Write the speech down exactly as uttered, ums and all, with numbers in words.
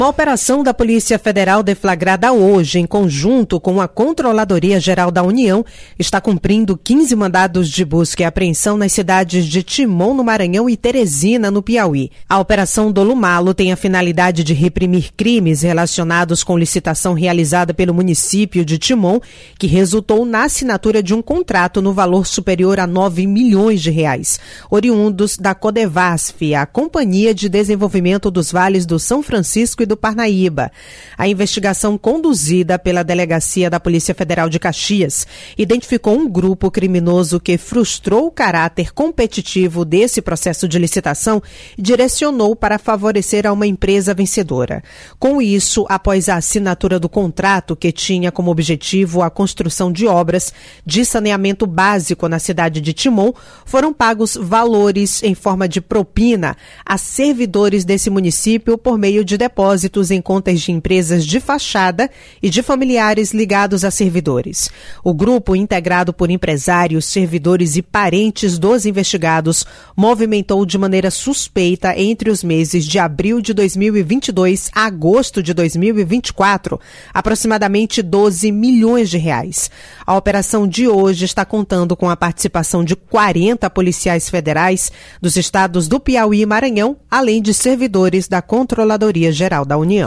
A operação da Polícia Federal deflagrada hoje, em conjunto com a Controladoria Geral da União, está cumprindo quinze mandados de busca e apreensão nas cidades de Timon, no Maranhão, e Teresina, no Piauí. A Operação Dolo Malo tem a finalidade de reprimir crimes relacionados com licitação realizada pelo município de Timon, que resultou na assinatura de um contrato no valor superior a nove milhões de reais, oriundos da Codevasf, a Companhia de Desenvolvimento dos Vales do São Francisco e do Parnaíba. A investigação conduzida pela Delegacia da Polícia Federal de Caxias identificou um grupo criminoso que frustrou o caráter competitivo desse processo de licitação e direcionou para favorecer a uma empresa vencedora. Com isso, após a assinatura do contrato, que tinha como objetivo a construção de obras de saneamento básico na cidade de Timon, foram pagos valores em forma de propina a servidores desse município por meio de depósitos em contas de empresas de fachada e de familiares ligados a servidores. O grupo, integrado por empresários, servidores e parentes dos investigados, movimentou de maneira suspeita entre os meses de abril de dois mil e vinte e dois a agosto de dois mil e vinte e quatro, aproximadamente doze milhões de reais. A operação de hoje está contando com a participação de quarenta policiais federais dos estados do Piauí e Maranhão, além de servidores da Controladoria Geral da União.